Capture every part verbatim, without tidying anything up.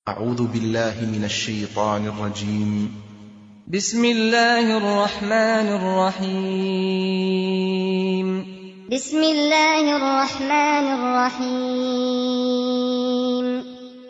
أعوذ بالله من الشيطان الرجيم. بسم الله الرحمن الرحيم. بسم الله الرحمن الرحيم.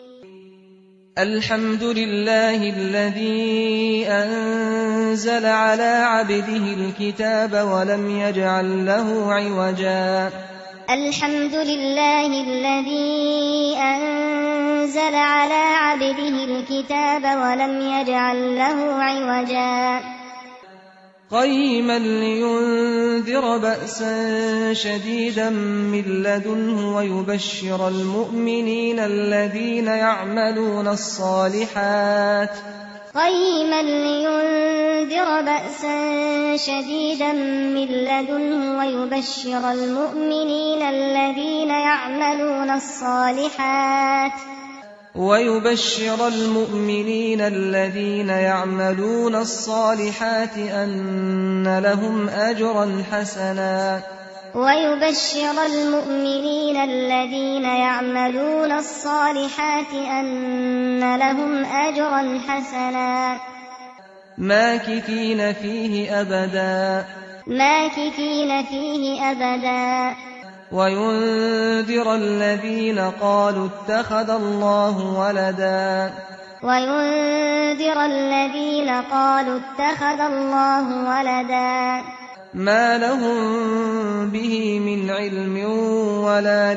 الحمد لله الذي أنزل على عبده الكتاب ولم يجعل له عوجا. الحمد لله الذي أنزل على عبده الكتاب ولم يجعل له عوجا. قيما لينذر بأسا شديدا من لدنه ويبشر المؤمنين الذين يعملون الصالحات قيما لينذر بأسا شديدا من لدنه ويبشر المؤمنين الذين يعملون الصالحات ويبشر المؤمنين الذين يعملون الصالحات أن لهم أجرا حسنا ويبشر المؤمنين الذين يعملون الصالحات أن لهم أجرا حسنا ماكثين فيه أبدا ماكثين فيه أبدا وينذر الذين قالوا اتخذ الله ولدا وينذر الذين قالوا اتخذ الله ولدا ما لهم به من علم ولا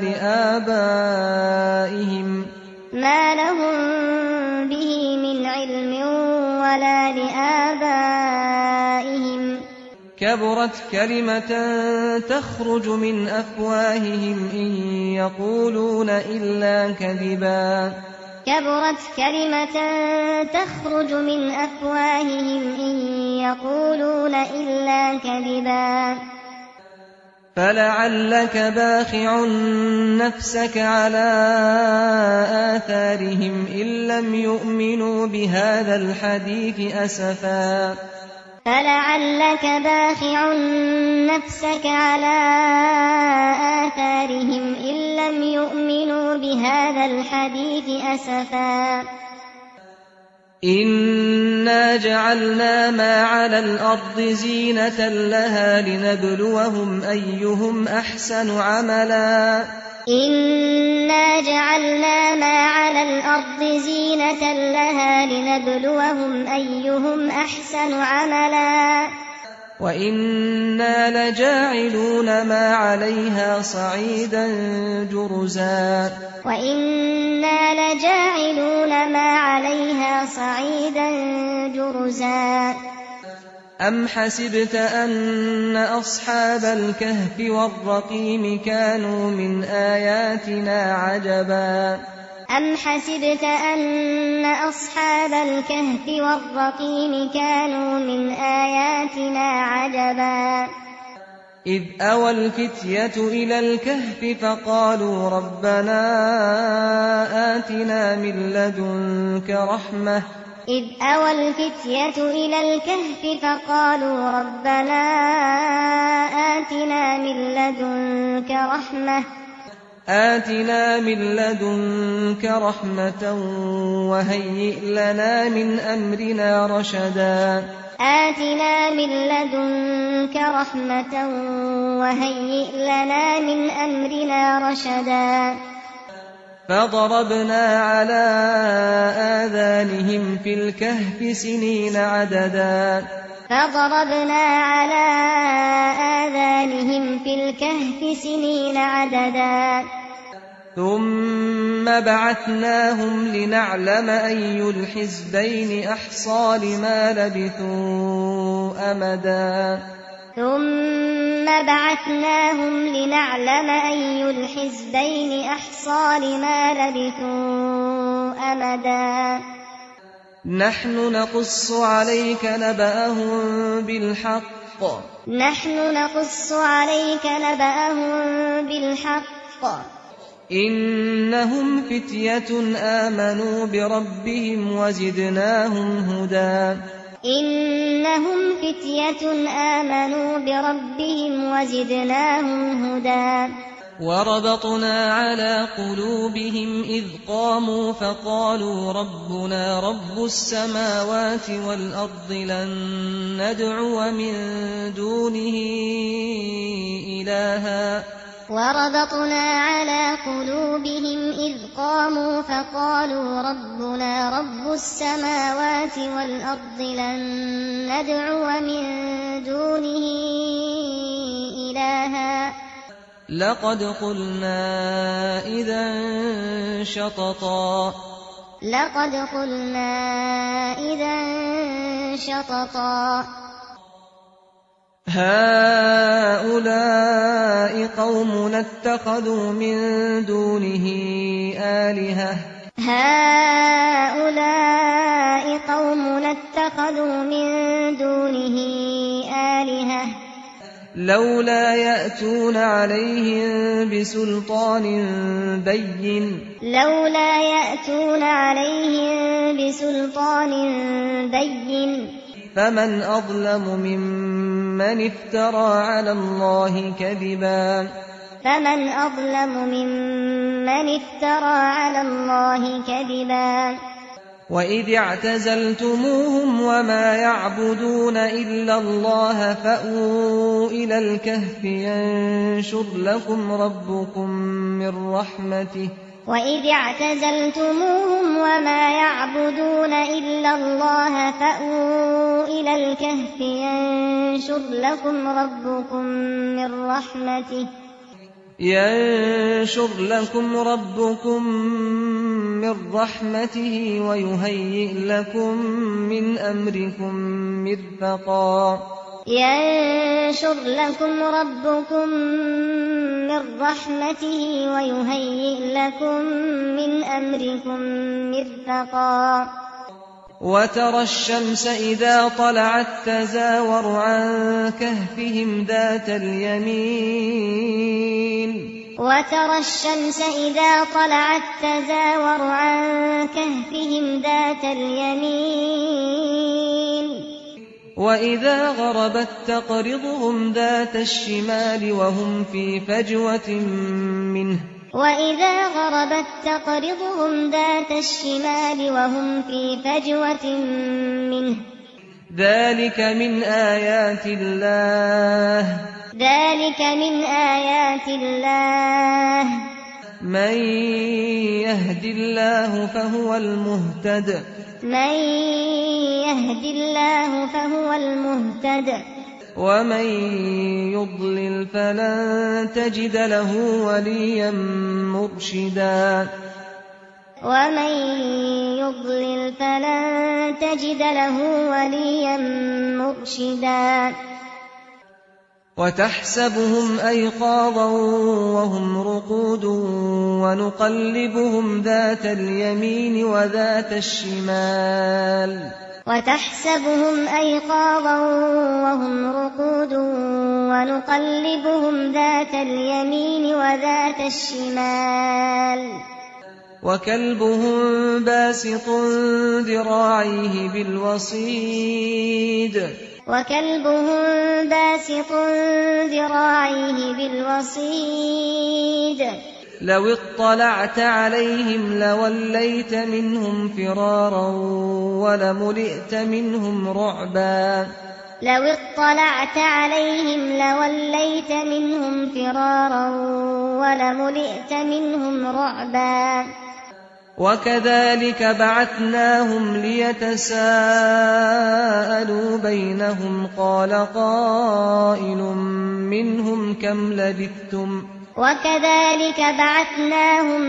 لآبائهم ما لهم به من علم ولا لآبائهم كبرت كلمة تخرج من أفواههم إن يقولون إلا كذبا كبرت كلمة تخرج من أفواههم إن يقولون إلا كذبا فلعلك باخع نفسك على آثارهم إن لم يؤمنوا بهذا الحديث أسفا فلعلك باخع نفسك على آثارهم إن لم يؤمنوا بهذا الحديث أسفا إنا جعلنا ما على الأرض زينة لها لنبلوهم أيهم أحسن عملا إنا جعلنا ما على الأرض زينة لها لنبلوهم أيهم أحسن عملا وإنا لجاعلون ما عليها صعيدا جرزا وإنا لجاعلون ما عليها صعيدا جرزا أم حسبت أن أصحاب الكهف والرقيم كانوا من آياتنا عجبا أم حسبت أن أصحاب الكهف والرقيم كانوا من آياتنا عجبا إذ أوى الفتية إلى الكهف فقالوا ربنا آتنا من لدنك رحمة إذ أوى الفتية إلى الكهف فقالوا ربنا آتنا من لدنك رحمة آتنا من لدنك رحمة وهيئ لنا من أمرنا رشدا آتنا من لدنك رحمة وهيئ لنا من أمرنا رشدا فضربنا على آذانهم في الكهف سنين عددا فضربنا على آذانهم في الكهف سنين عددا ثم بعثناهم لنعلم أي الحزبين أحصى لما لبثوا أمدا ثم بعثناهم لنعلم أي الحزبين أحصى لما لبثوا أمدا نحن نقص عليك نبأهم بالحق نحن نقص عليك نبأهم بالحق إنهم فتية آمنوا بربهم وزدناهم هدى إنهم فتية آمنوا بربهم وزدناهم هدى وربطنا على قلوبهم إذ قاموا فقالوا ربنا رب السماوات والأرض لن ندعو من دونه إلها وربطنا على قلوبهم إذ قاموا فقالوا ربنا رب السماوات والأرض لن ندعو من دونه إلها لقد قلنا إذا شططا لقد قلنا إذا شططا هؤلاء قومنا اتخذوا من دونه آلهة هؤلاء قومنا اتخذوا من دونه آلهة لولا يأتون عليهم بسلطان بين لولا يأتون عليهم بسلطان بين فمن أظلم ممن افترى على الله كذبا فمن أظلم ممن افترى على الله كذبا وإذ اعتزلتموهم وما يعبدون إلا الله فأووا إلى الكهف ينشر لكم ربكم من رحمته وإذ اعتزلتموهم وما يعبدون إلا الله فأووا إلى الكهف ينشر لكم ربكم من رحمته ينشر لكم ربكم من رحمته ويهيئ لكم من أمركم مرفقا ينشر لكم ربكم من رحمته ويهيئ لكم من أمركم مرفقا وترى الشمس إذا طلعت تزاور عن كهفهم ذات اليمين وترى الشمس إذا طلعت تزاور عن كهفهم ذات اليمين وإذا غربت تقرضهم ذات الشمال وهم في فجوة منه وإذا غربت تقرضهم ذات الشمال وهم في فجوة منه ذلك من آيات الله ذلك من آيات الله من يهد الله فهو المهتد من يهد الله فهو المهتد ومن يضلل فلن تجد له وليا مرشدا ومن يضلل فلن تجد له وليا مرشدا وتحسبهم أيقاظا وهم رقود ونقلبهم ذات اليمين وذات الشمال وتحسبهم أيقاظا وهم رقود ونقلبهم ذات اليمين وذات الشمال وكلبهم باسط ذراعيه بالوصيد وكلبهم باسط ذراعيه بالوصيد لو اطلعت عليهم لوليت منهم فرارا ولملئت منهم رعبا لو اطلعت عليهم لوليت منهم فرارا ولملئت منهم رعبا وكذلك بعثناهم ليتساءلوا بينهم قال قائل منهم كم لبثتم وكذلك بعثناهم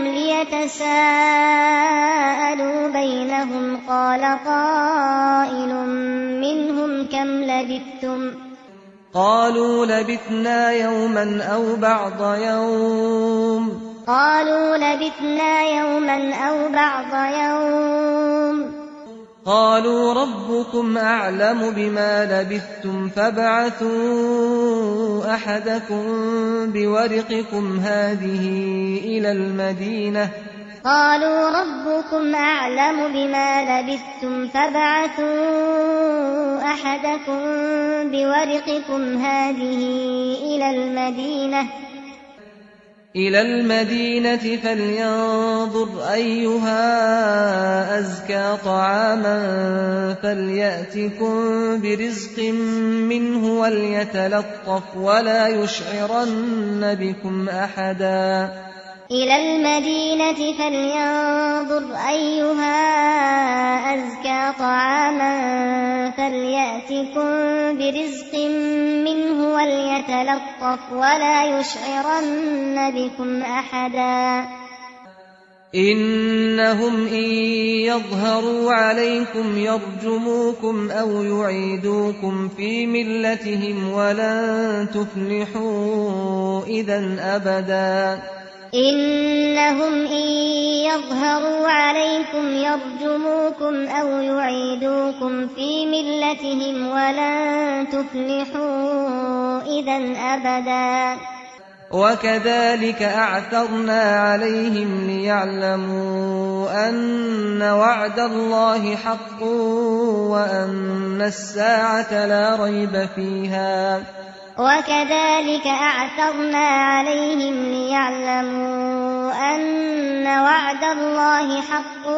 ليتساءلوا بينهم قال قائل منهم كم لبثتم قالوا لبثنا يوما أو بعض يوم قالوا لبثنا يوما أو بعض يوم قالوا ربكم أعلم بما لبثتم فابعثوا أحدكم بورقكم هذه إلى المدينة قالوا ربكم أعلم بما لبثتم فابعثوا أحدكم بورقكم هذه إلى المدينة إلى المدينة فلينظر أيها أزكى طعاما فليأتكم برزق منه وليتلطف ولا يشعرن بكم أحدا إلى المدينة فلينظر أيها أزكى طعاما فليأتكم برزق منه وليتلطف ولا يشعرن بكم أحدا إنهم إن يظهروا عليكم يرجموكم أو يعيدوكم في ملتهم ولن تفلحوا إذا أبدا إنهم إن يظهروا عليكم يرجموكم أو يعيدوكم في ملتهم ولن تفلحوا إذا أبدا وكذلك أعثرنا عليهم ليعلموا أن وعد الله حق وأن الساعة لا ريب فيها وكذلك أعثرنا عليهم ليعلموا أن وعد الله حق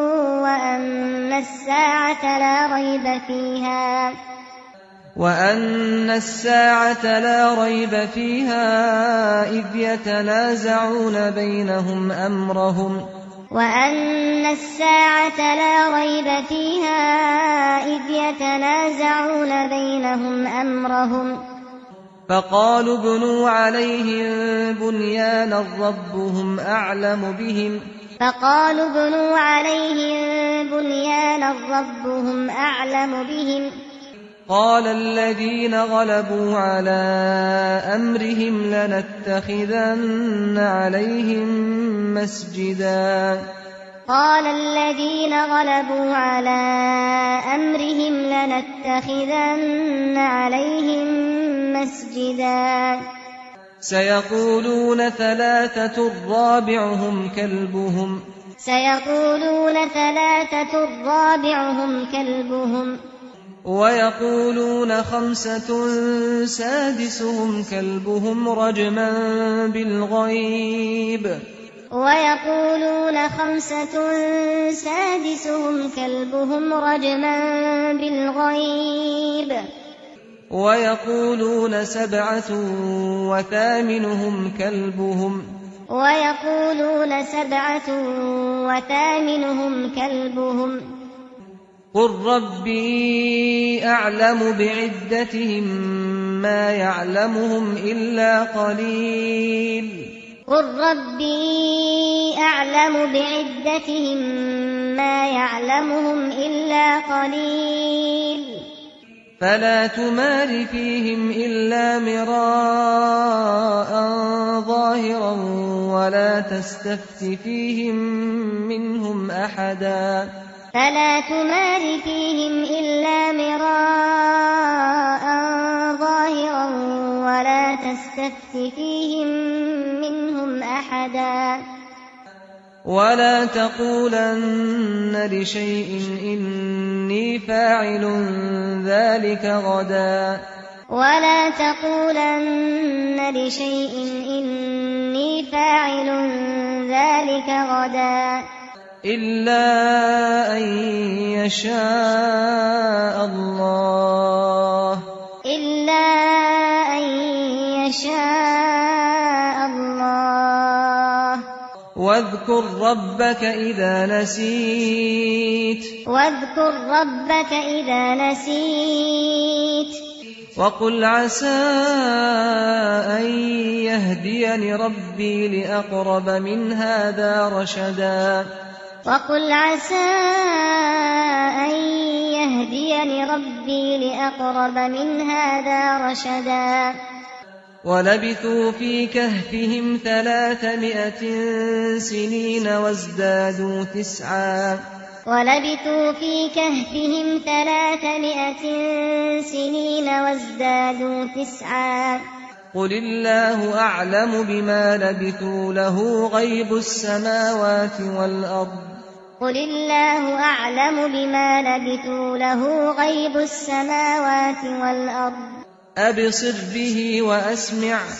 وأن الساعة لا ريب فيها وأن الساعة لا ريب فيها إذ يتنازعون بينهم أمرهم وأن الساعة لا ريب فيها إذ يتنازعون بينهم أمرهم فقالوا ابنوا عليهم بنيانا ربهم أعلم بهم فقالوا ابنوا عليهم بنيانا ربهم أعلم بهم قال الذين غلبوا على أمرهم لنتخذن عليهم مسجدا قال الذين غلبوا على أمرهم لنتخذن عليهم مسجدا سيقولون ثلاثة رابعهم كلبهم سيقولون ثلاثة رابعهم كلبهم ويقولون خمسة سادسهم كلبهم رجما بالغيب ويقولون خمسة سادسهم كلبهم رجما بالغيب ويقولون سبعة وثامنهم كلبهم ويقولون سبعة وثامنهم كلبهم قل ربي أعلم بعدتهم ما يعلمهم إلا قليل قل ربي أعلم بعدتهم ما يعلمهم إلا قليل فلا تمار فيهم إلا مراء ظاهرا ولا تستفت فيهم منهم أحدا فلا تمار فيهم إلا مراء ظاهرا ولا تستفت فيهم منهم أحدا ولا تقولن لشيء إني فاعل ذلك غدا ولا تقولن لشيء إني فاعل ذلك غدا إلا أن يشاء الله إلا أن يشاء الله واذكر ربك إذا نسيت واذكر ربك إذا نسيت وقل عسى أن يهديني ربي لأقرب من هذا رشدا وقل عسى أن يهديني ربي لأقرب من هذا رشدا ولبثوا في كهفهم ثلاثمائة سنين وازدادوا تسعا ولبثوا في كهفهم ثلاثمائة سنين وازدادوا تسعا قل الله أعلم بما لبثوا له غيب السماوات والأرض قل الله أعلم بما لبثوا له غيب السماوات والأرض أبصر به وأسمع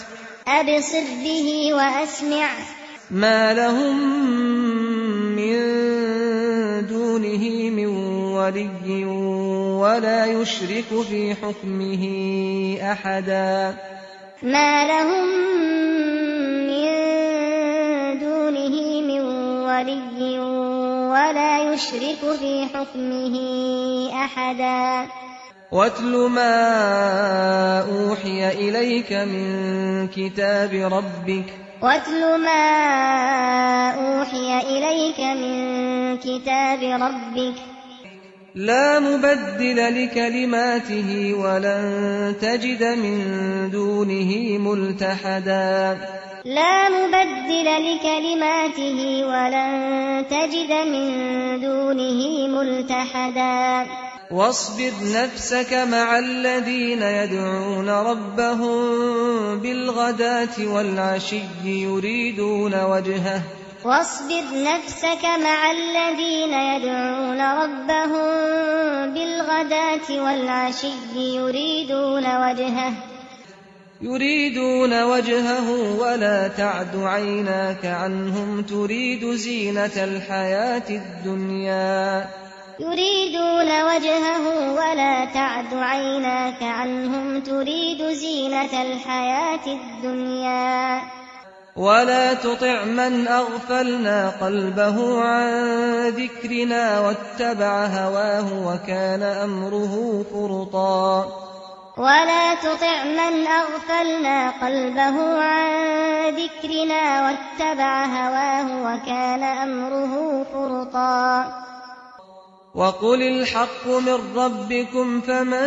أبصر به وأسمع ما لهم من دونه من ولي ولا يشرك في حكمه أحدا ما لهم من دونه من ولي ولا يشرك في حكمه أحدا واتل ما أوحي إليك من كتاب ربك واتل ما أوحي إليك من كتاب ربك لا مبدل لكلماته ولن تجد من دونه ملتحدا لا مبدل لكلماته ولن تجد من دونه ملتحدا واصبر نفسك مع الذين يدعون ربهم بالغداة والعشي يريدون وجهه واصبر نفسك مع الذين يدعون ربهم بالغداة والعشي يريدون وجهه يريدون وجهه ولا تعد عيناك عنهم تريد زينة الحياة الدنيا يريدون وجهه ولا تعد عيناك عنهم تريد زينة الحياة الدنيا ولا تطع من أغفلنا قلبه عن ذكرنا واتبع هواه وكان أمره فرطا ولا تطع من أغفلنا قلبه عن ذكرنا واتبع هواه وكان أمره فرطا وقل الحق من ربكم فمن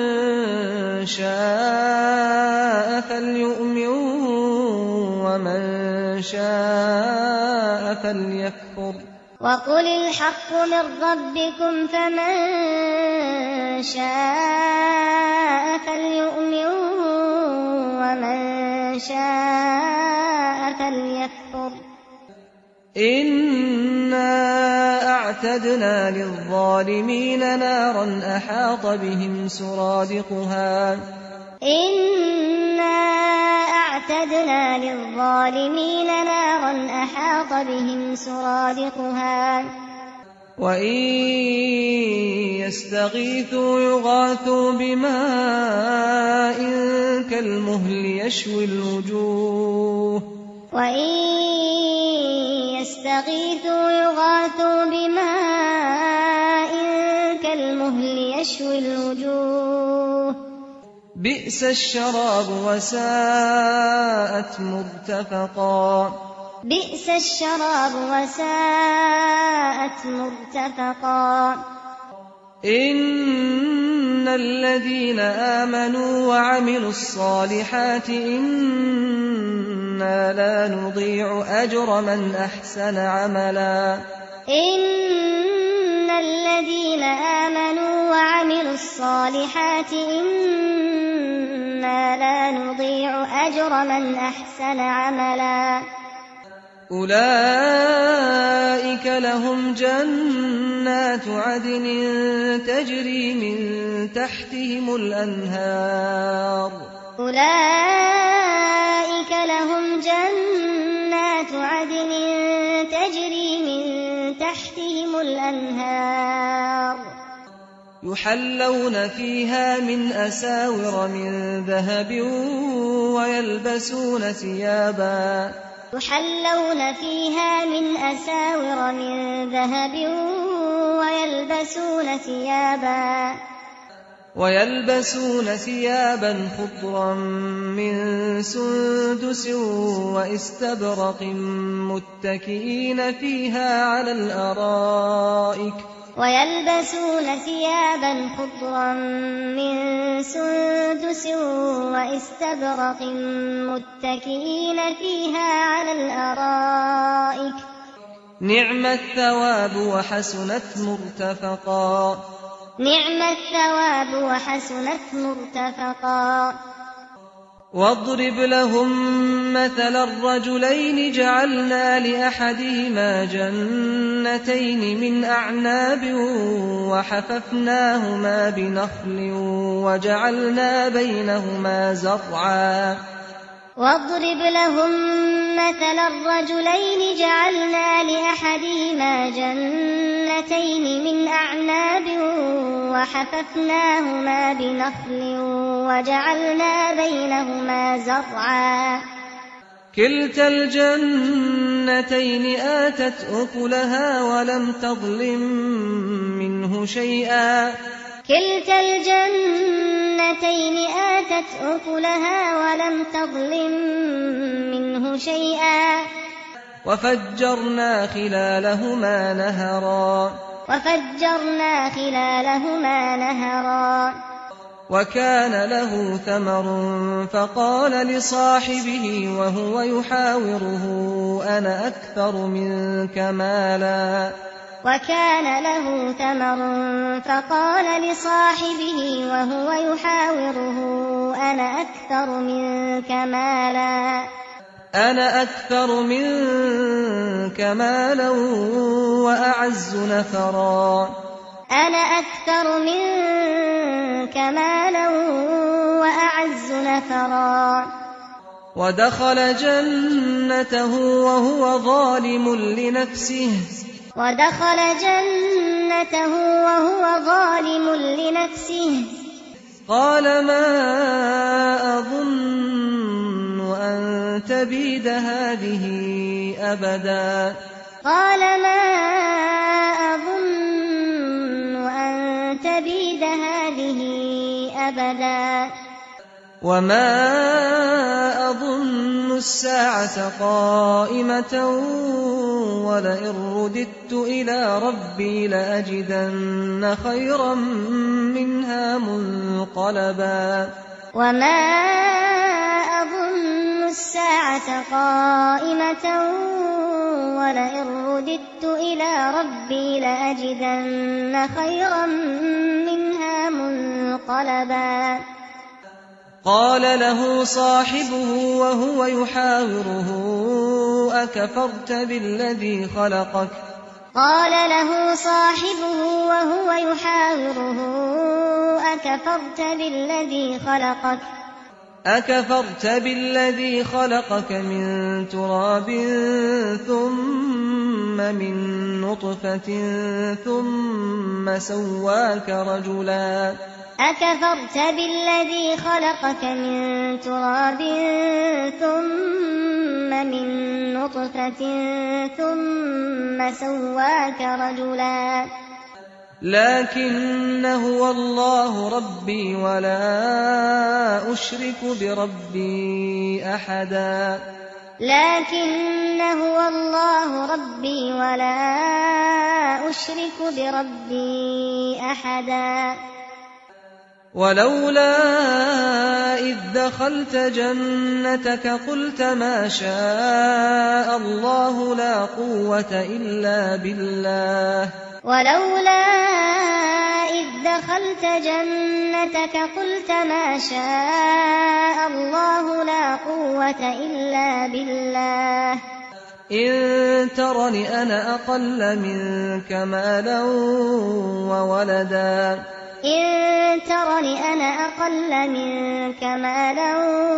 شاء فليؤمن ومن شاء فليكفر وقل الحق من ربكم فمن شاء فليؤمن ومن شاء فليكفر إنا أعتدنا للظالمين نارا أحاط بهم سرادقها إنا أعتدنا للظالمين نارا أحاط بهم سرادقها وإن يستغيثوا يغاثوا بماء كالمهل يشوي الوجوه وإن يستغيثوا يغاثوا بماء كالمهل يشوي الوجوه بئس الشراب وساءت مرتفقا بئس الشراب وساءت مرتفقا إن الذين آمنوا وعملوا الصالحات إنا لا نضيع أجر من أحسن عملا إن الذين آمنوا وعملوا الصالحات إنا لا نضيع أجر من أحسن عملا أولئك لهم جنات عدن تجري من تحتهم الأنهار أولئك لهم جنات عدن تجري من تحتهم الأنهار يحلون فيها من أساور من ذهب ويلبسون ثيابا يحلون فيها من أساور من ذهب ويلبسون ثيابا ويلبسون ثيابا خضرا من سندس واستبرق متكئين فيها على الأرائك ويلبسون ثيابا خضرا من سندس واستبرق متكئين فيها على الأرائك نعم الثواب وحسنت مرتفقا نعم الثواب وحسنت مرتفقا واضرب لهم مثل الرجلين جعلنا لأحدهما جنتين من أعناب وحففناهما بنخل وجعلنا بينهما زرعا واضرب لهم مثل الرجلين جعلنا لأحدهما جنتين من أعناب وحففناهما بنخل وجعلنا بينهما زرعا كلتا الجنتين آتت أكلها ولم تظلم منه شيئا كلتا الجنتين آتت أكلها ولم تظلم منه شيئا وفجرنا خلالهما نهرا وفجرنا خلالهما نهرا وكان له ثمر فقال لصاحبه وهو يحاوره أنا أكثر منك مالا وكان له ثمر فقال لصاحبه وهو يحاوره أنا أكثر منك مالا أنا أكثر منك مالا وأعز نفرا أنا أكثر منك مالا وأعز نفرا ودخل جنته وهو ظالم لنفسه ودخل جنته وهو ظالم لنفسه قال ما أظن أن تبيد هذه أبدا قال ما أظن أن تبيد هذه أبدا وما أظن الساعة قائمة ولئن رددت إلى ربي لأجدن خيرا منها منقلبا وما أظن الساعة قائمة ولئن رددت إلى ربي لأجدن خيرا منها منقلبا قال له صاحبه وهو يحاوره أكفرت بالذي خلقك قال له صاحبه وهو يحاوره أكفرت بالذي خلقك أكفرت بالذي خلقك من تراب ثم من نطفة ثم سواك رجلا أكفرت بالذي خلقك من تراب ثم من نطفة ثم سواك رجلا لكن هو الله ربي ولا أشرك بربي أحدا لكن هو الله ربي ولا أشرك بربي أحدا ولولا إذ دخلت جنتك قلت ما شاء الله لا قوة إلا بالله ولولا إذ دخلت جنتك قلت ما شاء الله لا قوة إلا بالله إن ترني أنا أقل منك مالا وولدا إن ترني أنا أقل منك مالا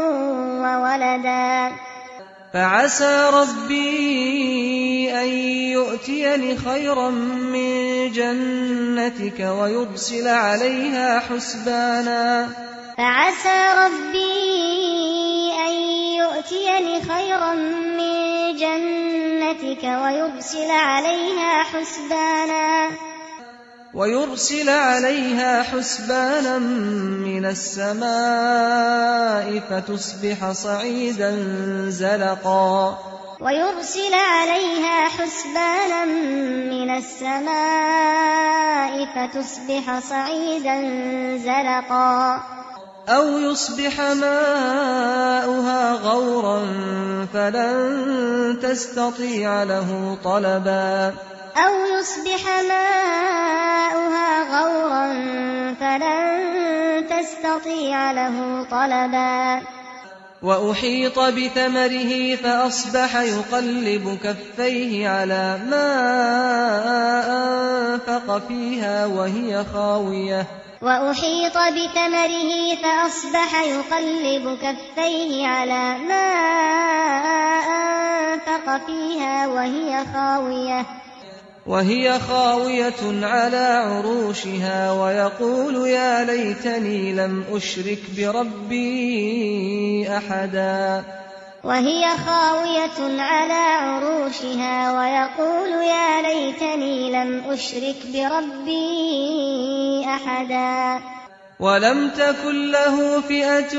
وولدا فعسى ربي أن يؤتيني خيرا من جنتك ويرسل عليها حسبانا فعسى ربي أن يؤتيني خيرا من جنتك ويرسل عليها حسبانا ويرسل عليها حسبانا من السماء فتصبح صعيدا زلقا ويرسل عليها حسبانا من السماء فتصبح صعيدا زلقا أو يصبح ماؤها غورا فلن تستطيع له طلبا أو يصبح ماؤها غورا فلن تستطيع له طلبا وأحيط بثمره فأصبح يقلب كفيه على ما أنفق فيها وهي خاوية وأحيط بثمره فأصبح يقلب كفيه على ما أنفق فيها وهي خاوية وهي خاوية على عروشها ويقول يا ليتني لم أشرك بربي أحدا وهي خاوية على عروشها ويقول يا ليتني لم أشرك بربي أحدا ولم تكن له فئة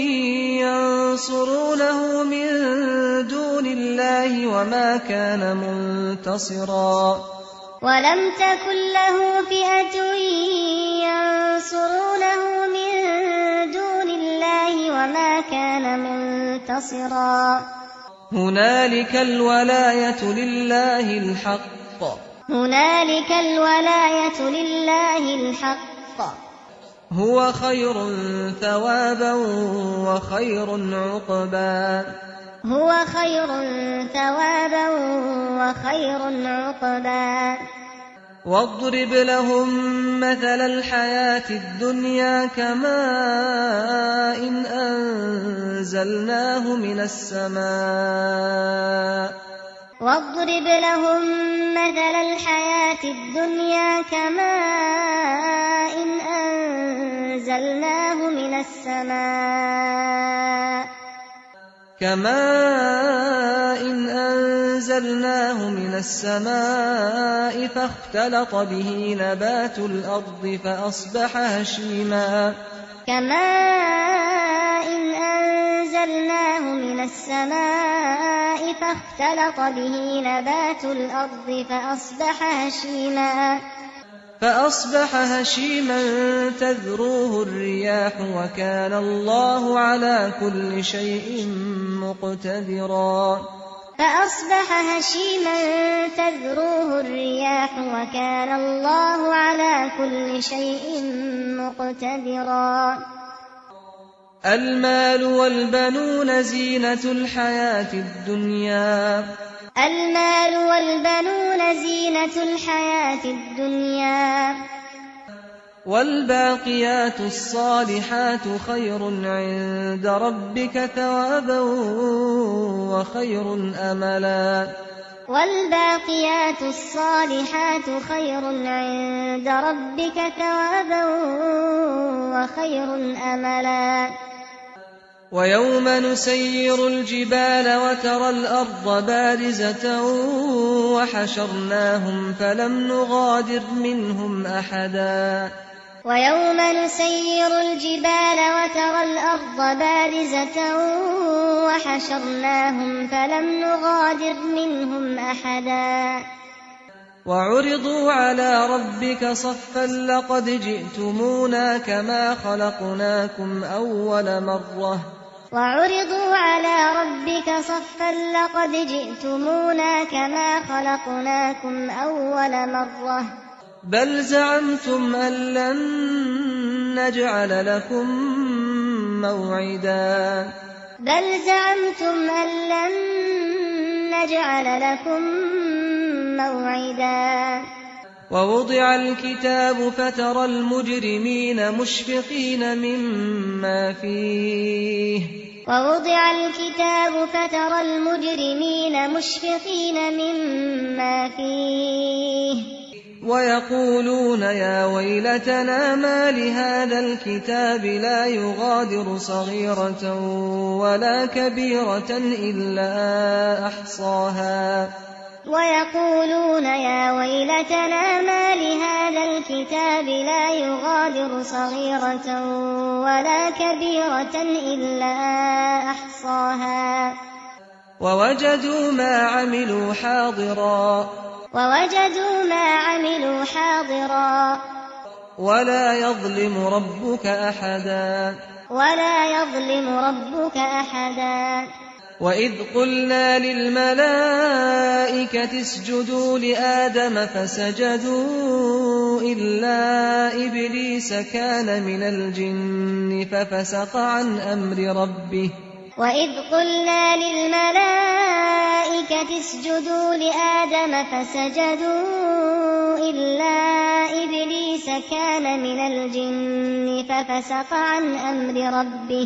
ينصرونه من دون الله وما كان منتصرا ولم تكن له فئة ينصرونه من دون الله وما كان منتصرا هنالك الولاية لله الحق هنالك الولاية لله الحق هو خير ثوابا وخير عقبا هو خير ثوابا وخير عقبا واضرب لهم مثل الحياة الدنيا كماء إن أنزلناه من السماء واضرب لهم مثل الحياة الدنيا كماء إن أنزلناه من السماء كماء إن أنزلناه من السماء فاختلط به نبات الأرض فأصبح هشيما كماء إن أنزلناه من السماء فاختلط به نبات الأرض فأصبح هشيما فأصبح هشيما تذروه الرياح وكان الله على كل شيء مقتدرا فأصبح هشيما تذروه الرياح وكان الله على كل شيء مقتدرا المال والبنون زينة الحياة الدنيا المال والبنون زينة الحياة الدنيا والباقيات الصالحات خير عند ربك ثوابا وخير أملا والباقيات الصالحات خير عند ربك ثوابا وخير أملا ويوم نسير الجبال وترى الأرض بارزة وحشرناهم فلم نغادر منهم أحدا ويوم نسير الجبال وترى الأرض بارزة وحشرناهم فلم نغادر منهم أحدا وعرضوا على ربك صفا لقد جئتمونا كما خلقناكم أول مرة وعرضوا على ربك صفا لقد جئتمونا كما خلقناكم أول مرة بل زعمتم أن لن نجعل لكم موعدا بل زعمتم أن لن نجعل لكم موعدا ووضع الكتاب فترى المجرمين مشفقين مما فيه ووضع الكتاب فترى المجرمين مشفقين مما فيه ويقولون يا ويلتنا ما لهذا الكتاب لا يغادر صغيرة ولا كبيرة إلا أحصاها ويقولون يا ويلتنا ما لهذا الكتاب لا يغادر صغيرة ولا كبيرة إلا أحصاها ووجدوا ما عملوا حاضرا ووجدوا ما عملوا حاضرا ولا يظلم ربك أحدا ولا يظلم ربك أحدا وإذ قلنا للملائكة اسجدوا لآدم فسجدوا إلا إبليس كان من الجن ففسق عن أمر ربه وإذ قلنا للملائكة اسجدوا لآدم فسجدوا إلا إبليس كان من الجن ففسق عن أمر ربه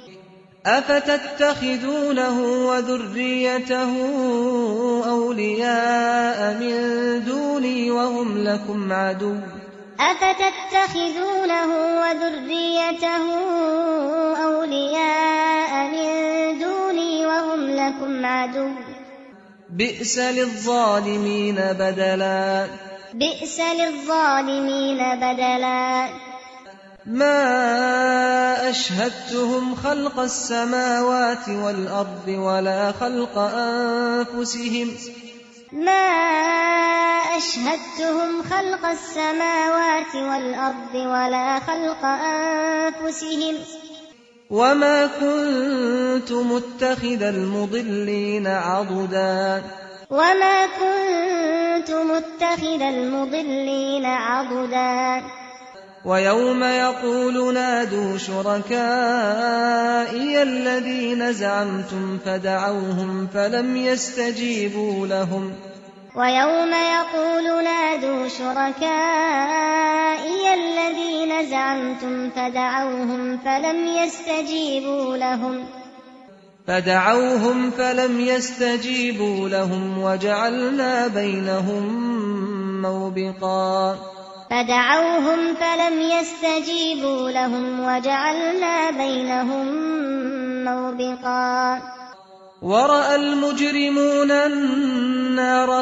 أفتتخذونه وذريته أولياء من دوني وهم لكم عدو أفتتخذونه وذريته أولياء من دوني وهم لكم عدو بئس للظالمين بدلا بئس للظالمين بدلا ما أشهدتهم خلق السماوات والأرض ولا خلق أنفسهم ما أشهدتهم خلق السماوات والأرض ولا خلق أنفسهم وما كنت متخذ المضلين عضدا وما كنت متخذ المضلين عضدا ويوم يقول نادوا شركائي الذين زعمتم فدعوهم فلم يستجيبوا لهم ويوم يقول نادوا شركائي الذين زعمتم فدعوهم فلم يستجيبوا لهم فدعوهم فلم يستجيبوا لهم وجعلنا بينهم موبقا فدعوهم فلم يستجيبوا لهم وجعلنا بينهم موبقا ورأى المجرمون النار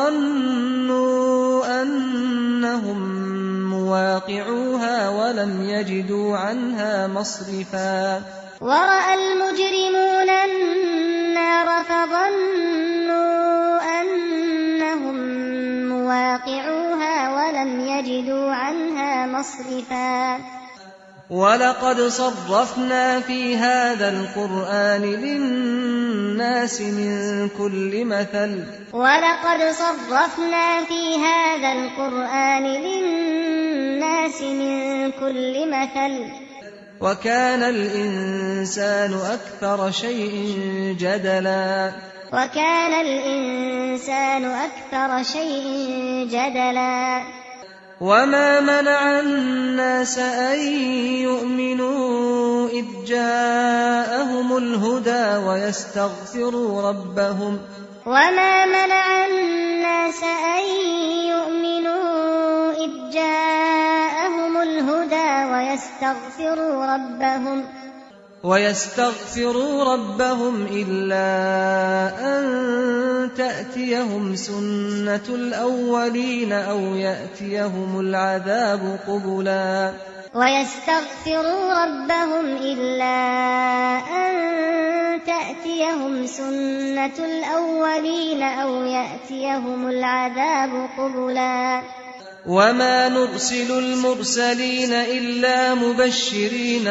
فظنوا أنهم مواقعوها ولم يجدوا عنها مصرفا ورأى المجرمون النار فظنوا أنهم مواقعوها ولم يجدوا عنها مصرفا ولقد صرفنا في هذا القرآن للناس من كل مثل ولقد صرفنا في هذا القرآن للناس من كل مثل وكان الإنسان أكثر شيء جدلا وكان الإنسان أكثر شيء جدلا وما منع الناس أن يؤمنوا إذ جاءهم الهدى ويستغفروا ربهم وما منع الناس أن يؤمنوا إذ جاءهم الهدى ويستغفروا ربهم ويستغفروا ربهم إلا أن تأتيهم سنة الأولين أو يأتيهم العذاب قبلا ويستغفروا ربهم إلا أن تأتيهم سنة الأولين أو يأتيهم العذاب قبلا وما نرسل المرسلين إلا مبشرين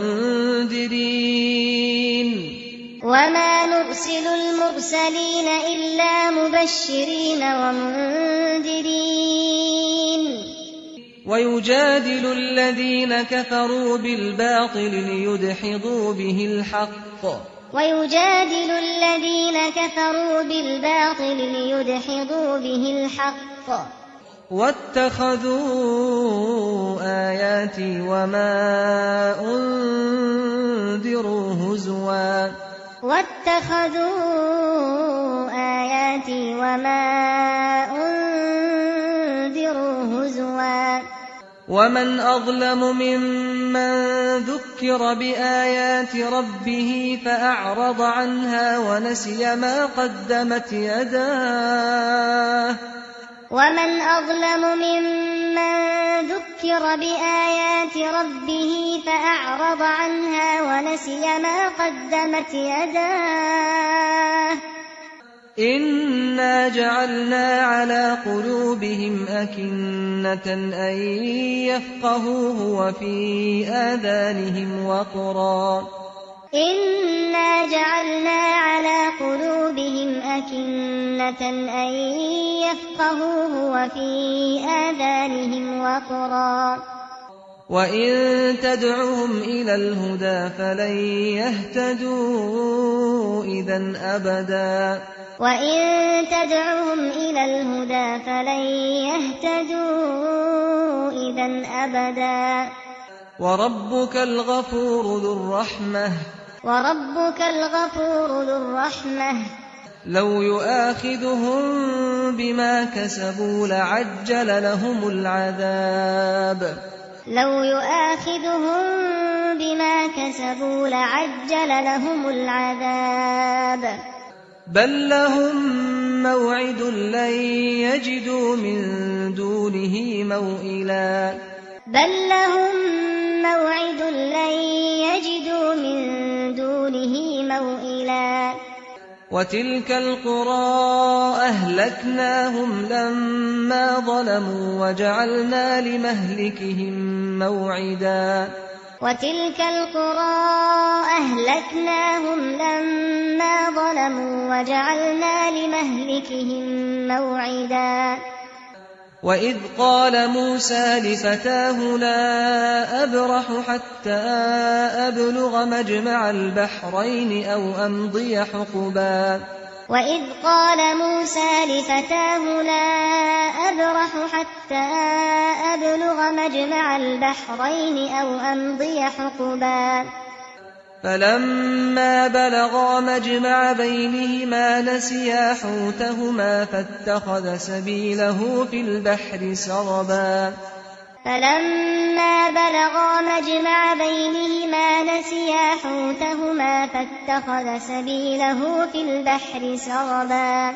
ومنذرين وما نرسل المرسلين إلا مبشرين ومنذرين ويجادل الذين كفروا بالباطل ليدحضوا به الحق ويجادل الذين كفروا بالباطل ليدحضوا به الحق واتخذوا آياتي وما أنذروا هزوا واتخذوا آياتي وما أنذروا هزوا ومن أظلم ممن ذكر بآيات ربه فأعرض عنها ونسي ما قدمت يداه ومن أظلم ممن ذكر بآيات ربه فأعرض عنها ونسي ما قدمت يداه إنا جعلنا على قلوبهم أكنة أن يفقهوه وفي آذانهم وقرا إنا جعلنا على قلوبهم أكنة أن يفقهوه وفي آذانهم وقرا وإن تدعهم إلى الهدى فلن يهتدوا إذا أبدا وإن تدعهم إلى الهدى فلن يهتدوا إذا أبدا وربك الغفور ذو الرحمة وربك الغفور ذو الرحمة لو يؤاخذهم بما كسبوا لعجل لهم العذاب لو يؤاخذهم بما كسبوا لعجل لهم العذاب بل لهم موعد لن يجدوا من دونه موئلا بل لهم موعد لن يجدوا من دونه موئلا وتلك القرى أهلكناهم لما ظلموا وجعلنا لمهلكهم موعدا وتلك القرى أهلكناهم لما ظلموا وجعلنا لمهلكهم موعدا وإذ قال موسى لفتاه لا أبرح حتى أبلغ مجمع البحرين أو أمضي حقبا وإذ قال موسى لفتاه لا أبرح حتى أبلغ مجمع البحرين أو أمضي حقبا فلما بلغا مجمع بينهما نسيا حوتهما فاتخذ سبيله في البحر سربا فلما بلغا مجمع بينهما نسيا حوتهما فاتخذ سبيله في البحر سربا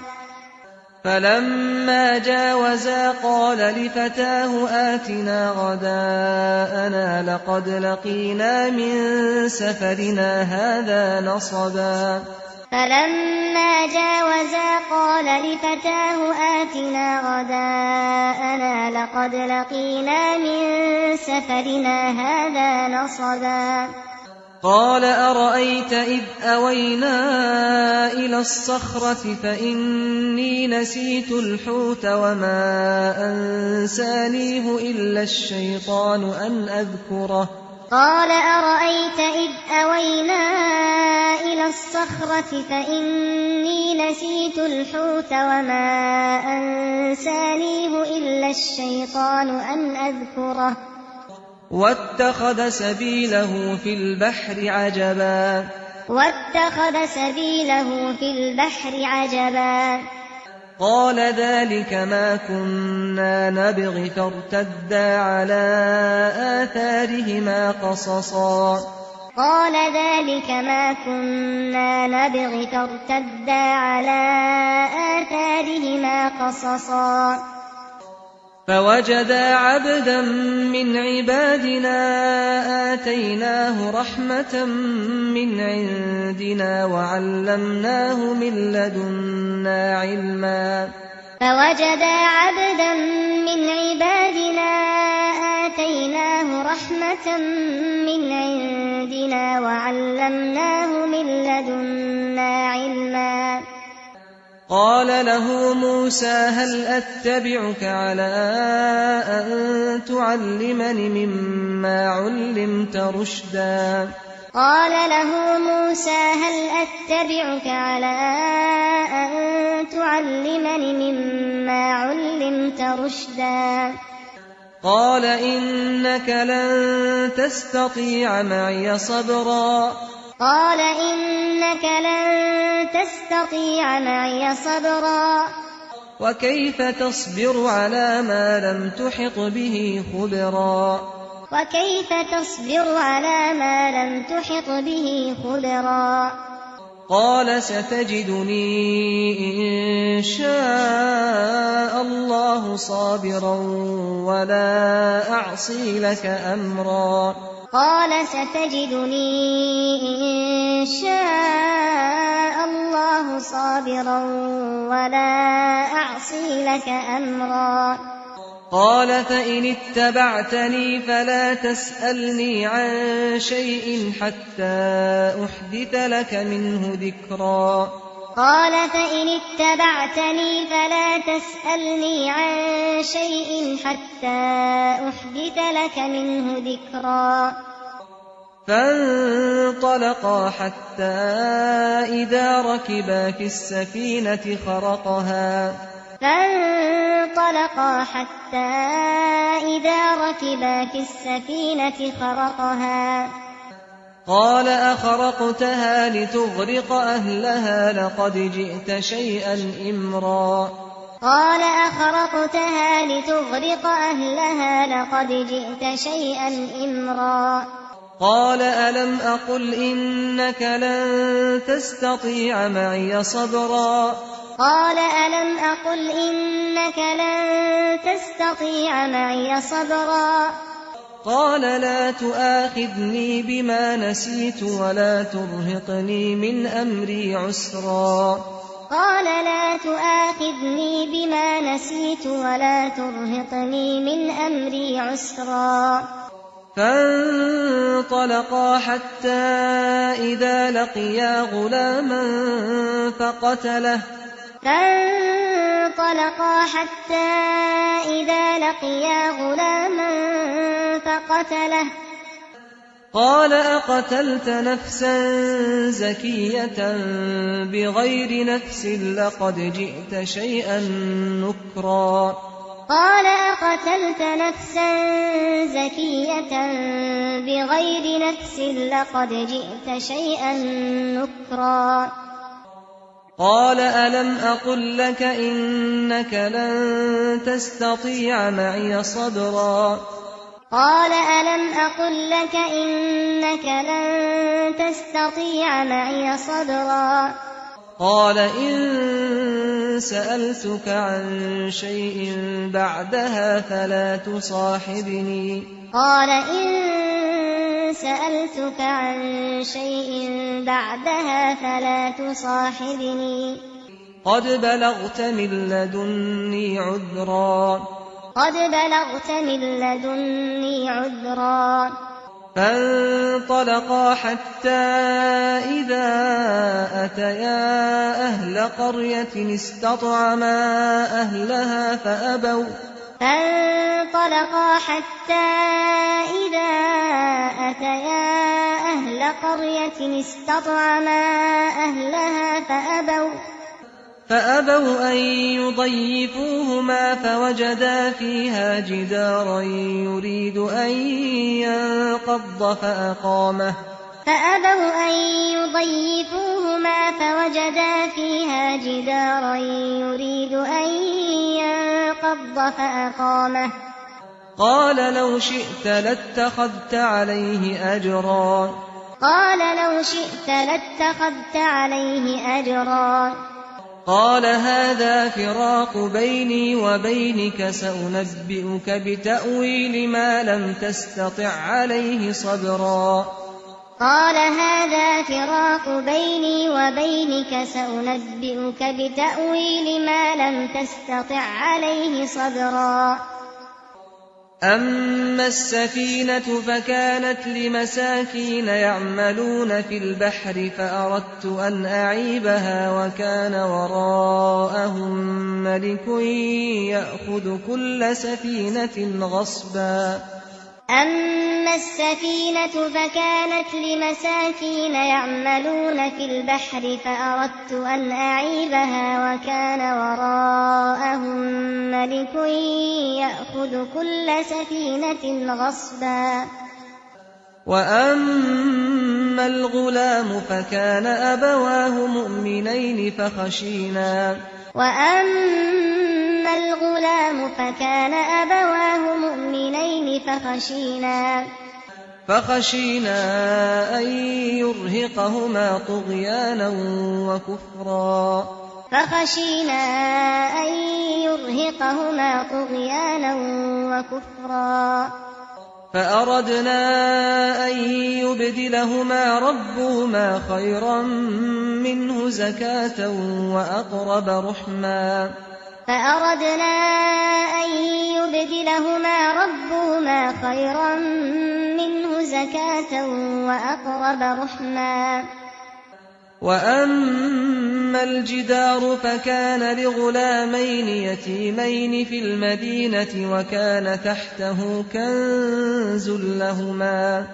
فلما جاوزا قال لفتاه آتنا غداءنا لقد لقينا من سفرنا هذا نصبا فلما جاوزا قال لفتاه آتنا غداءنا لقد لقينا من سفرنا هذا نصبا قال أرأيت إذ أوينا إلى الصخرة فإني نسيت الحوت وما أنسانيه إلا الشيطان أن أذكره قال أرأيت إذ أوينا إلى الصخرة فإني نسيت الحوت وما أنسانيه إلا الشيطان أن أذكره واتخذ سبيله في البحر عجبا واتخذ سبيله في البحر عجبا قال ذلك ما كنا نبغي فارتدا على آثارهما قصصا قال ذلك ما كنا نبغي فارتدا على آثارهما قصصا فوجدا عبدا من عبادنا آتيناه رحمة من عندنا وعلمناه من لدنا علما فوجدا عبدا من عبادنا آتيناه رحمة من عندنا وعلمناه من لدنا علما قال له موسى هل أتبعك على أن تعلمني مما علمت رشدا قال له موسى هل أتبعك على أن تعلمني مما علمت رشدا قال إنك لن تستطيع معي صبرا قال إنك لن تستطيع معي صبرا وكيف تصبر على ما لم تحط به خبرا وكيف تصبر على ما لم تحط به خبرا قال ستجدني إن شاء الله صابرا ولا أعصي لك أمرا قال ستجدني إن شاء الله صابرا ولا أعصي لك أمرا قال فإن اتبعتني فلا تسألني عن شيء حتى أحدث لك منه ذكرا قال فإن اتبعتني فلا تسألني عن شيء حتى أحدث لك منه ذكرا فانطلقا حتى إذا ركبا في السفينة خرقها فانطلقا حتى إذا ركبا في السفينة خرقها قال أخرقتها لتغرق أهلها لقد جئت شيئا إمرا قال أخرقتها لتغرق أهلها لقد جئت شيئا إمرا قال ألم أقل إنك لن تستطيع معي صبرا قال ألم أقل إنك لن تستطيع معي صبرا قال لا تؤاخذني بما نسيت ولا ترهقني من أمري عسرا قال لا تؤاخذني بما نسيت ولا ترهقني من أمري عسرا فانطلقا حتى إذا لقيا غلاما فقتله فانطلقا حتى إذا لقيا غلاما فقتله قال أقتلت نفسا زكية بغير نفس لقد جئت شيئا نكرا قال أقتلت نفسا زكية بغير نفس لقد جئت شيئا نكرا قال ألم أقل لك إنك لن تستطيع معي صبرا قال ألم أقل لك إنك لن تستطيع معي صبرا قال إن سألتك عن شيء بعدها فلا تصاحبني قال إن سألتك عن شيء بعدها فلا تصاحبني قد بلغت من لدني عذرا قد بلغت من لدني عذرا فانطلقا حتى إذا أتيا أهل قرية استطعما أهلها فأبوا فانطلقا حتى إذا أتيا أهل قرية استطعما أهلها فأبوا فأبوا أن يضيفوهما فوجدا فيها جدارا يريد أن ينقض فأقامه فأبوا أن يضيفوهما فوجدا فيها جدارا يريد أن ينقض فأقامه قال لو شئت لاتخذت عليه أجرا قال لو شئت لاتخذت عليه أجرا قال هذا فراق بيني وبينك سأنبئك بتأويل ما لم تستطع عليه صبرا قال هذا فراق بيني وبينك سأنبئك بتأويل ما لم تستطع عليه صبرا أما السفينة فكانت لمساكين يعملون في البحر فأردت أن أعيبها وكان وراءهم ملك يأخذ كل سفينة غصبا أما السفينة فكانت لمساكين يعملون في البحر فأردت أن أعيبها وكان وراءهم ملك يأخذ كل سفينة غصبا وأما الغلام فكان أبواه مؤمنين فخشينا وأما الغلام فكان أبواه مؤمنين فخشينا فخشينا أن يرهقهما طغيانا وكفرا فخشينا أن يرهقهما طغيانا وكفرا فأردنا أن يبدلهما ربهما خيرا منه زكاة وأقرب رحما فأردنا أن يبدلهما ربهما خيرا منه زكاة وأقرب رحما وأما الجدار فكان لغلامين يتيمين في المدينة وكان تحته كنز لهما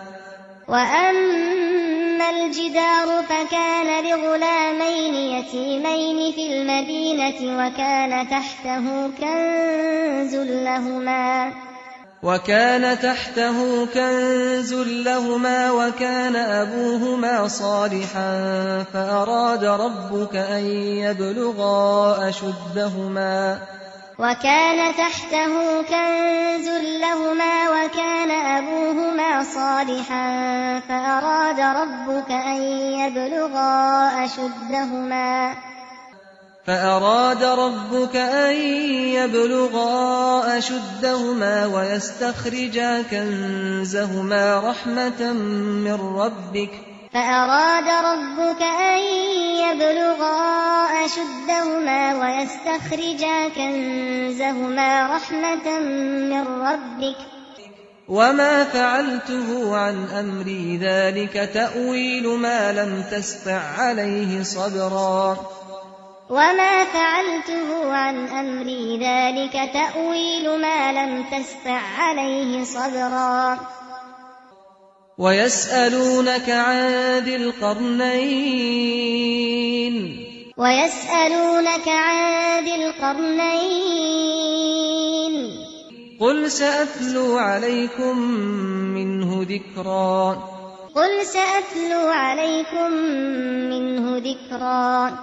وأما الجدار فكان لغلامين يتيمين في المدينة وكان تحته كنز لهما وكان تحته كنز لهما وكان أبوهما صالحا فأراد ربك أن يبلغا أشدهما وكان تحته كنز لهما وكان أبوهما صالحا فأراد ربك أن يبلغا أشدهما فأراد ربك أن يبلغا أشدهما ويستخرجا كنزهما رحمة من ربك فأراد ربك أن يبلغا أشدهما ويستخرجا كنزهما رحمة من ربك وما فعلته عن أمري ذلك تأويل ما لم تستطع عليه صبرا وما فعلته عن أمري ذلك تأويل ما لم تستطع عليه صبرا ويسألونك عن ذي القرنين ويسألونك عن ذي القرنين قل سأتلو عليكم منه ذكرا قل سأتلو عليكم منه ذكرا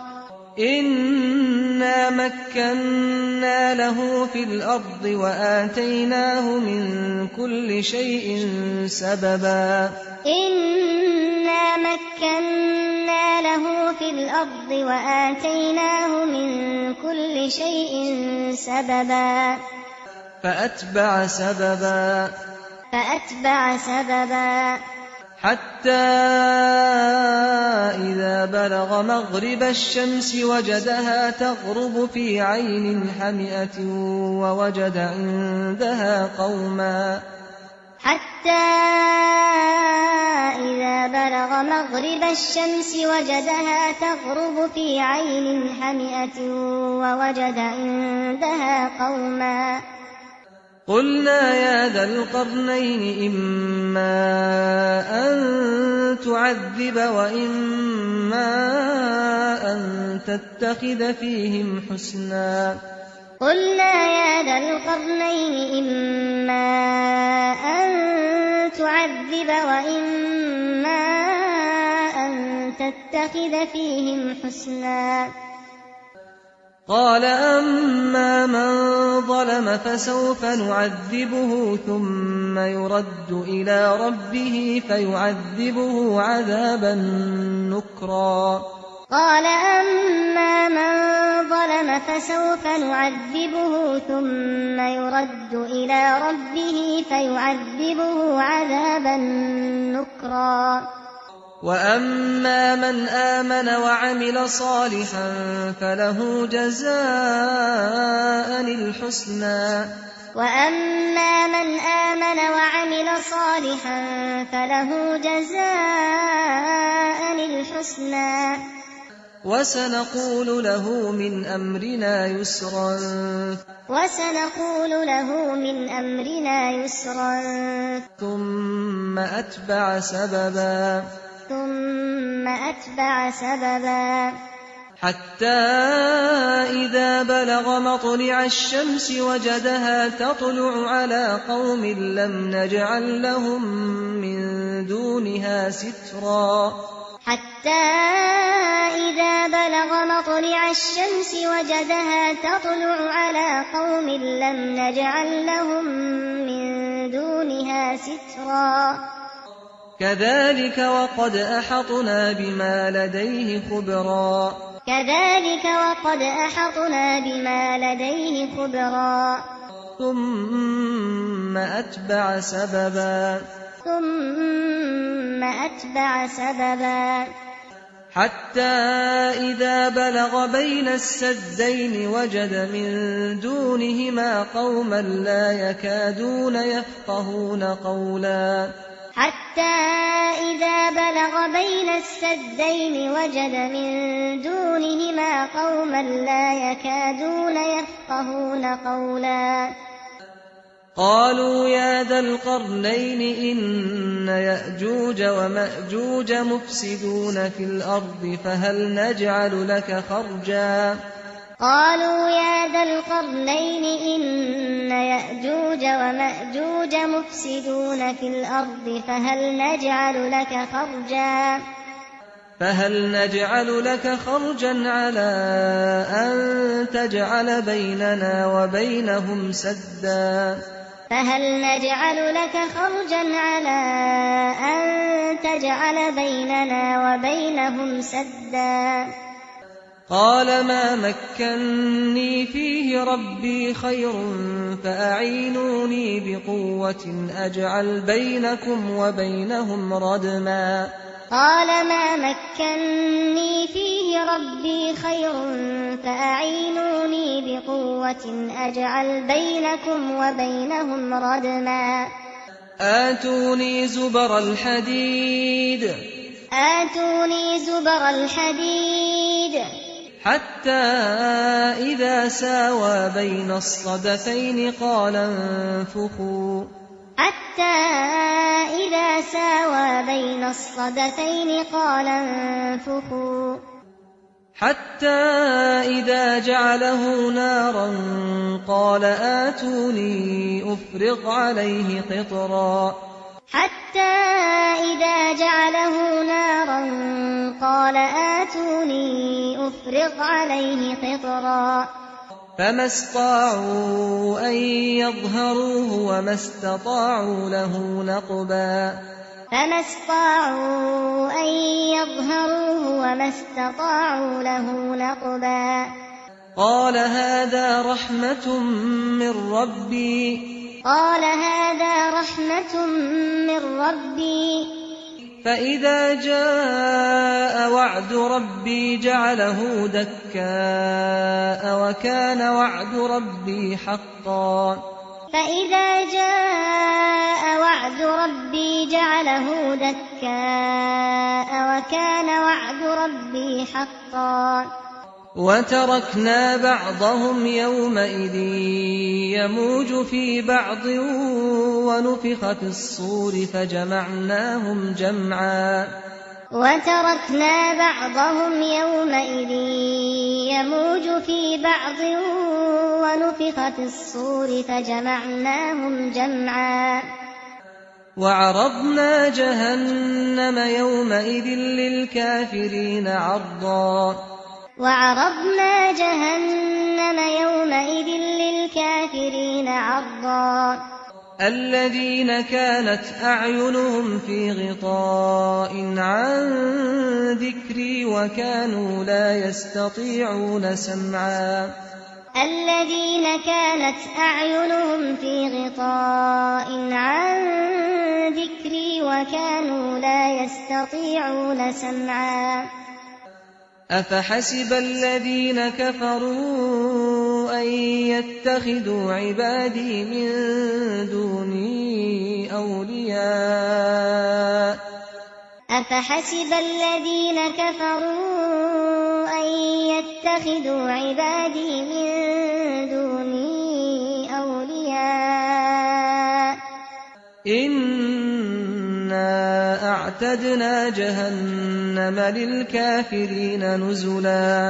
إنا مكنا له في الأرض وآتيناه من كل شيء سببا إنا مكنا له في الأرض وآتيناه من كل شيء سببا فأتبع سببا فأتبع سببا حتى إذا بلغ مغرب الشمس وجدها تغرب في عين حمئة ووجد عندها قوما حتى إذا بلغ مغرب الشمس وجدها تغرب في عين حمئة ووجد عندها قوما قلنا يا ذا القرنين إما أن تعذب وإما أن تتخذ فيهم حسنا قلنا يا ذا القرنين إما أن تعذب وإما أن تتخذ فيهم حسنا قال أما من ظلم فسوف نعذبه ثم يرد إلى ربه فيعذبه عذابا نكرا قال أما من ظلم فسوف نعذبه ثم يرد إلى ربه فيعذبه عذابا نكرا وأما من آمن وعمل صالحا فله جزاء الحسنى وأما من آمن وعمل صالحا فله جزاء الحسنى وسنقول له من أمرنا يسرا وسنقول له من أمرنا يسرا ثم أتبع سببا ثم أتبع سببا حتى إذا بلغ مطلع الشمس وجدها تطلع على قوم لم نجعل لهم من دونها سترا حتى إذا بلغ مطلع الشمس وجدها تطلع على قوم لم نجعل لهم من دونها سترا كذلك وقد أحطنا بما لديه خبرا كذلك وقد أحطنا بما لديه خبرا ثم أتبع سببا ثم أتبع سببا حتى إذا بلغ بين السدين وجد من دونهما قوما لا يكادون يفقهون قولا حتى إذا بلغ بين السدين وجد من دونهما قوما لا يكادون يفقهون قولا قالوا يا ذا القرنين إن يأجوج ومأجوج مفسدون في الأرض فهل نجعل لك خرجا قالوا يا ذا القرنين إن يأجوج ومأجوج مفسدون في الأرض فهل نجعل لك خرجا فهل نجعل لك خرجا على أن تجعل بيننا وبينهم سدا فهل نجعل لك خرجا على أن تجعل بيننا وبينهم سدا قال ما مكني فيه ربي خير فأعينوني بقوة أجعل بينكم وبينهم ردما قال ما مكني فيه ربي خير فأعينوني بقوة أجعل بينكم وبينهم ردما آتوني زبر الحديد آتوني زبر الحديد حتى إذا ساوى بين الصدفين قال انفخوا حتى إذا ساوى بين الصدفين قال انفخوا حتى إذا جعله نارا قال آتوني أفرغ عليه قطرا حتى إذا جعله نارا قال آتوني أفرغ عليه قطرا فما استطاعوا أن يظهروه وما استطاعوا له نقبا فما استطاعوا أن يظهروه وما استطاعوا له نقبا قال هذا رحمة من ربي قال هذا رحمة من ربي فإذا جاء وعد ربي جعله دكاء وكان وعد ربي حقا فإذا جاء وعد ربي جعله دكاء وكان وعد ربي حقا وتركنا بعضهم يومئذ يموج في بعض ونفخ في الصور فجمعناهم جمعا وتركنا بعضهم يومئذ يموج في بعض ونفخ في الصور فجمعناهم جمعا وعرضنا جهنم يومئذ للكافرين عرضا وعرضنا جهنم يومئذ للكافرين عرضا الذين كانت أعينهم في غطاء عن ذكري وكانوا لا يستطيعون سمعا الذين كانت أعينهم في غطاء عن ذكري وكانوا لا يستطيعون سمعا أفحسب الذين كفروا أن يتخذوا عبادي من دوني أولياء أفحسب الذين كفروا أن يتخذوا عبادي من دوني أولياء إنا أعتدنا جهنم للكافرين نزلا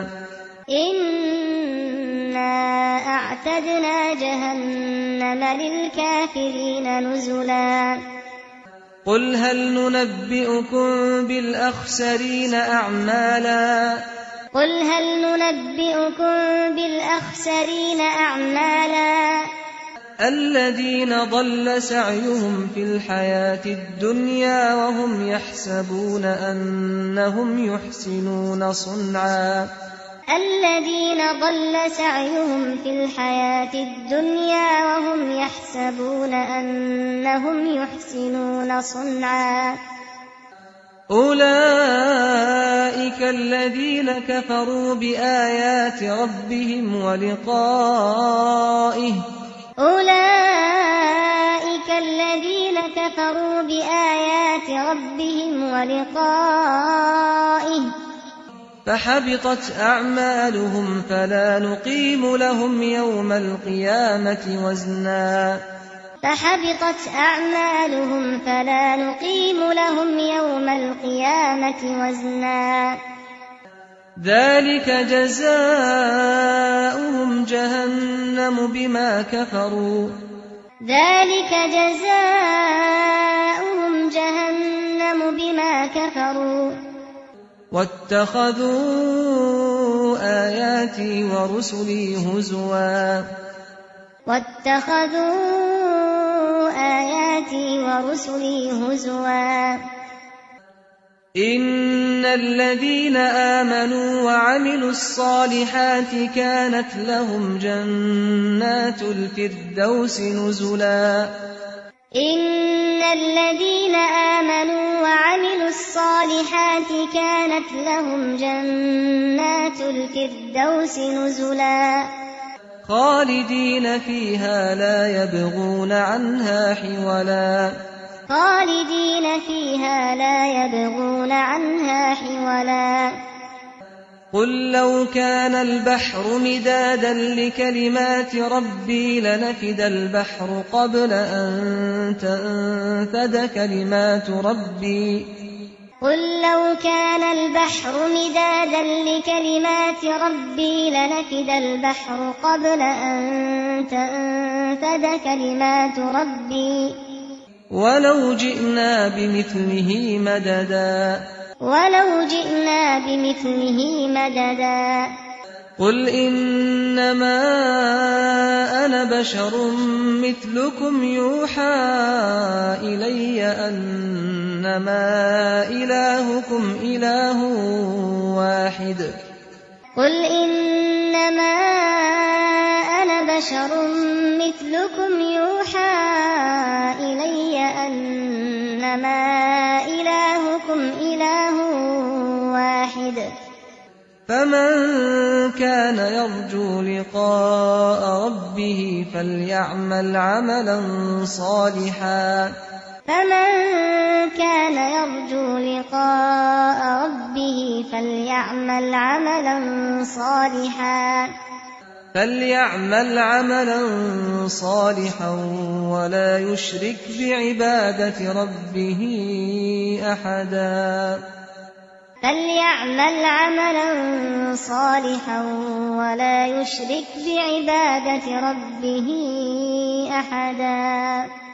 إنا أعتدنا جهنم للكافرين نزلا قل هل ننبئكم بالأخسرين أعمالا قل هل ننبئكم بالأخسرين أعمالا الذين ضل سعيهم في الحياة الدنيا وهم يحسبون أنهم يحسنون صنعا الذين ضل سعيهم في الحياة الدنيا وهم يحسبون أنهم يحسنون صنعا أولئك الذين كفروا بآيات ربهم ولقائه أولئك الذين كفروا بآيات ربهم ولقائه فحبطت أعمالهم فلا نقيم لهم يوم القيامة وزنا فحبطت أعمالهم فلا نقيم لهم يوم القيامة وزنا ذلك جزاؤهم جهنم بما كفروا ذلك جزاؤهم جهنم بما كفروا واتخذوا آياتي ورسلي هزوا واتخذوا آياتي ورسلي هزوا إن الذين آمنوا وعملوا الصالحات كانت لهم جنات الفردوس نزلا إن الذين آمنوا وعملوا الصالحات كانت لهم جنات الفردوس نزلا خالدين فيها لا يبغون عنها حولا خالدين فيها لا يبغون عنها حولا قل لو كان البحر مدادا لكلمات ربي لنفد البحر قبل أن تنفد كلمات ربي قل لو كان البحر مدادا لكلمات ربي لنفد البحر قبل أن تنفد كلمات ربي ولو جئنا بمثله مددا ولو جئنا بمثله مددا قل إنما أنا بشر مثلكم يوحى إلي أنما إلهكم إله واحد قل إنما أنا بشر مثلكم يوحى إلي أنما إلهكم إله واحد فمن كان يرجو لقاء ربه فليعمل عملا صالحا فمن كان يرجو لقاء ربه فليعمل عملا صالحا فليعمل عملا صالحا ولا يشرك بعبادة ربه أحدا فليعمل عملا صالحا ولا يشرك بعبادة ربه أحدا